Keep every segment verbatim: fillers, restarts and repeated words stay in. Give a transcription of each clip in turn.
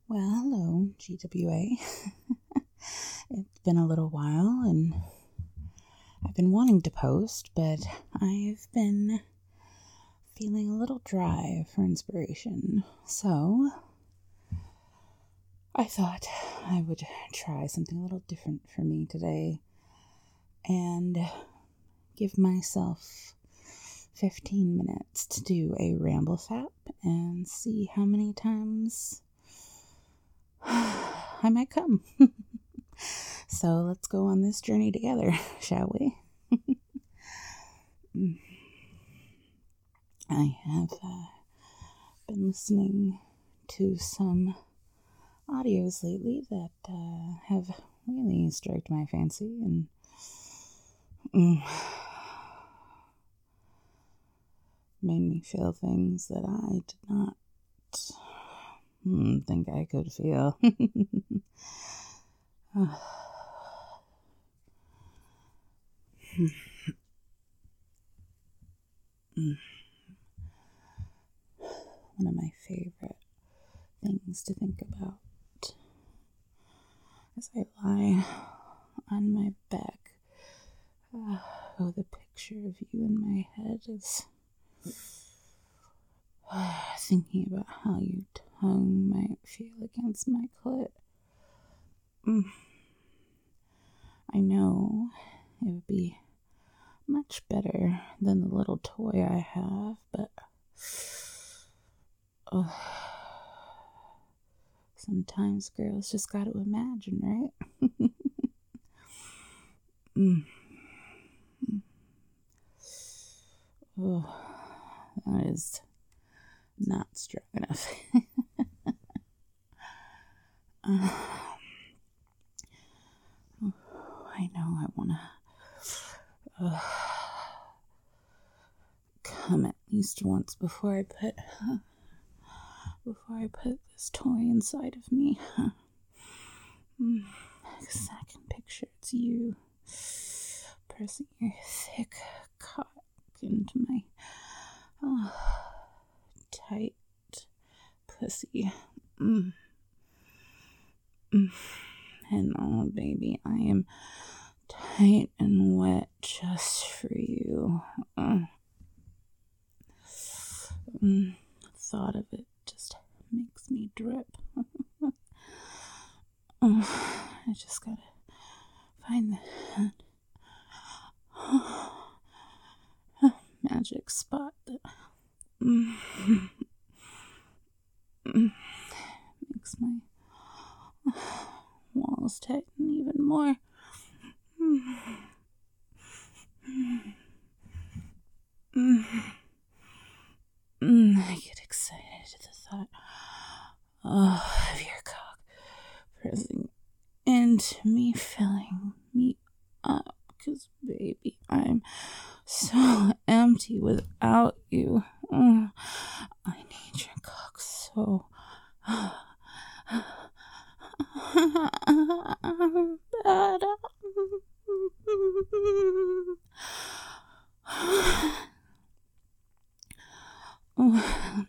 Well, hello, G W A. It's been a little while, and I've been wanting to post, but I've been feeling a little dry for inspiration. So, I thought I would try something a little different for me today and give myself fifteen minutes to do a ramble sap and see how many times I might come. So let's go on this journey together, shall we? I have uh, been listening to some audios lately that uh, have really stroked my fancy and mm, made me feel things that I did not mm, think I could feel. One of my favorite things to think about as I lie on my back uh, with a picture of you in my head is uh, thinking about how your tongue might feel against my clit. Mm. I know it would be much better than the little toy I have, but uh, sometimes girls just got to imagine, right? mm. Oh, that is not strong enough. uh, oh, I know I want to uh, come at least once before I put uh, before I put this toy inside of me. Mm, because I can picture it's you pressing your thick cock into my uh, tight pussy. Mm. Mm. And oh, baby, I am tight and wet just for you. Uh. Mm. Thought of it just makes me drip. Oh, I just gotta find that magic spot that mm, mm, makes my walls tighten even more. Mm, mm, mm, I get excited at the thought oh, of your cock pressing into me, filling me up. Because, baby, I'm so empty without you. Oh, I need your cock so bad. Oh,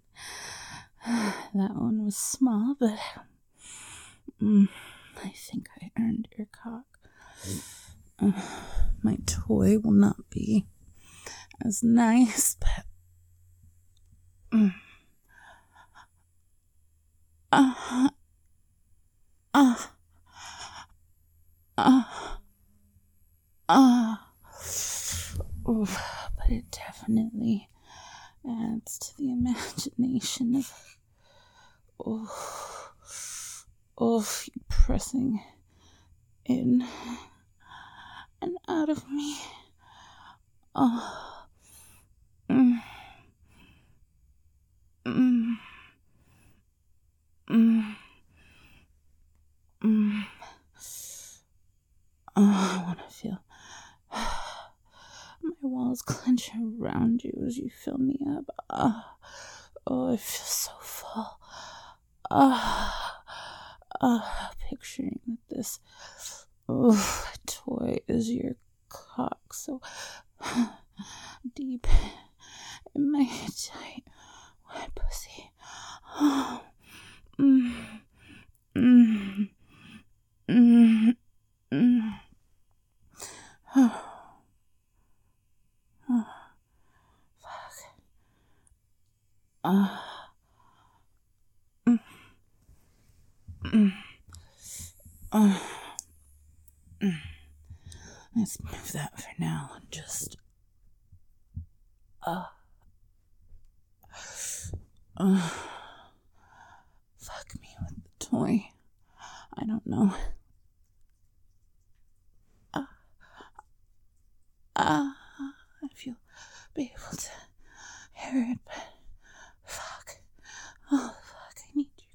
that one was small, but mm, I think I earned your cock. Uh, my toy will not be as nice, but mm, uh, uh, uh, uh, oof, but it definitely adds to the imagination of oh, oh, you pressing in and out of me. Oh, mm, mm, mm, mm. Oh, I want to feel my walls clench around you as you fill me up. Oh, oh I feel so full. Oh, oh, picturing that this oh, toy is your cock so deep in my tight, wet pussy. Oh, mm, Mm. Uh, mm. Let's move that for now and just. Uh. Uh. Fuck me with the toy. I don't know. Uh. Uh. If you'll be able to hear it, but. Fuck. Oh, fuck. I need your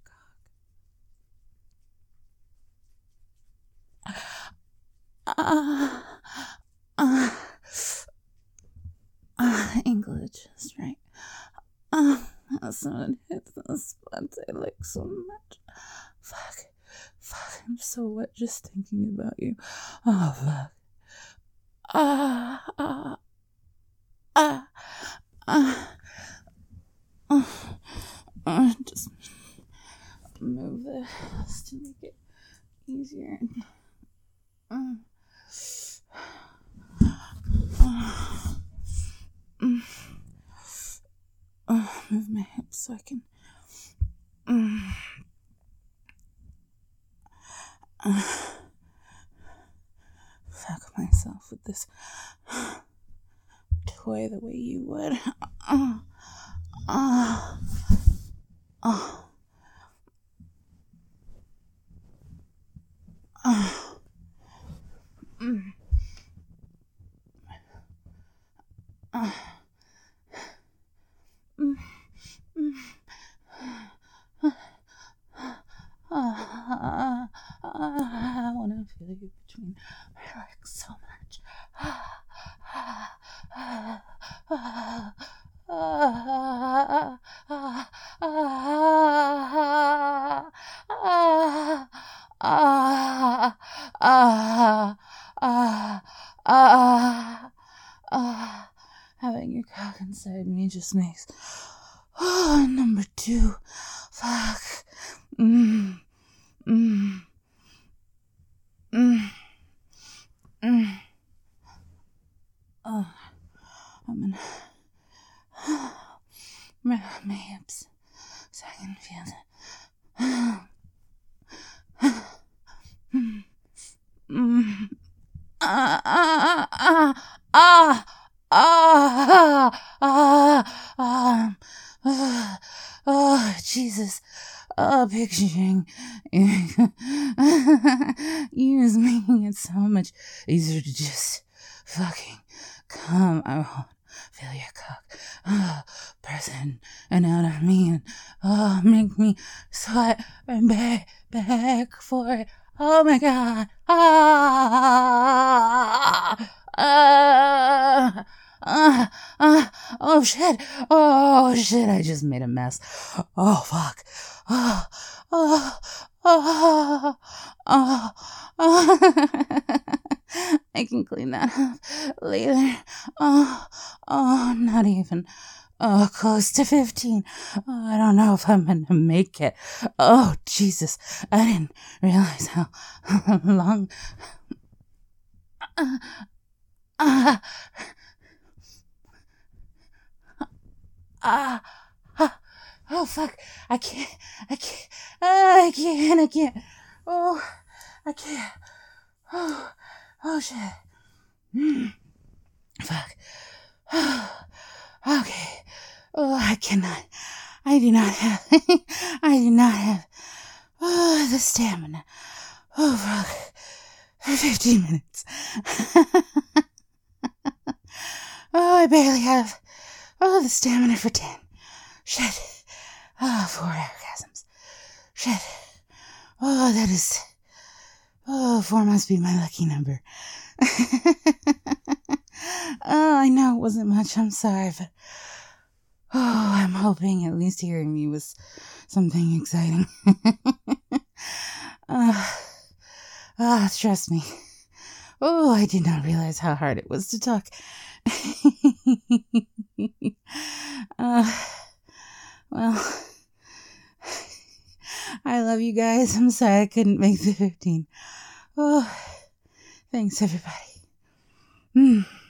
cock. Uh. Uh. Uh. English is right. Uh. That's not it hits the spot I like so much. Fuck. Fuck. I'm so wet just thinking about you. Oh, fuck. Ah. Ah. Ah. Ah. Uh, uh, just move this to make it easier. Uh, uh, uh, move my hips so I can. Uh, uh, fuck myself with this toy the way you would. Uh, uh, uh. Uh, mm, uh, mm, mm, uh, uh, uh, I want to feel you between my legs so much. Uh, uh, uh, uh, uh, uh, Ah, ah, ah, ah, ah. Having your cock inside me just makes. Oh, number two. Fuck. Mm, mm, mm, mm. Oh, I'm gonna. My, my hips, so I can feel it. Mm. Ah, ah, ah, ah, ah, ah, ah, ah, oh, Jesus. Oh, picturing you is making it so much easier to just fucking come. I won't feel your cock. Oh, press in and out of me and oh, make me sweat and beg, beg for it. Oh my God. Ah, ah, ah, ah, oh shit. Oh shit. I just made a mess. Oh fuck. Oh, oh, oh, oh, oh. I can clean that up later. Oh, oh, not even. Oh, close to fifteen. Oh, I don't know if I'm gonna make it. Oh, Jesus. I didn't realize how long. Uh, uh, uh, uh, oh, fuck. I can't. I can't. Uh, I can't. I can't. Oh, I can't. Oh, oh shit. Mm. Fuck. Okay. Oh, I cannot. I do not have. I do not have. Oh, the stamina. Oh, fuck. For fifteen minutes. Oh, I barely have. Oh, the stamina for ten. Shit. Oh, four orgasms. Shit. Oh, that is. Oh, four must be my lucky number. Oh, I know it wasn't much. I'm sorry, but. Oh, I'm hoping at least hearing me was something exciting. uh, ah, trust me. Oh, I did not realize how hard it was to talk. uh, well, I love you guys. I'm sorry I couldn't make the fifteen. Oh, thanks, everybody. Mm.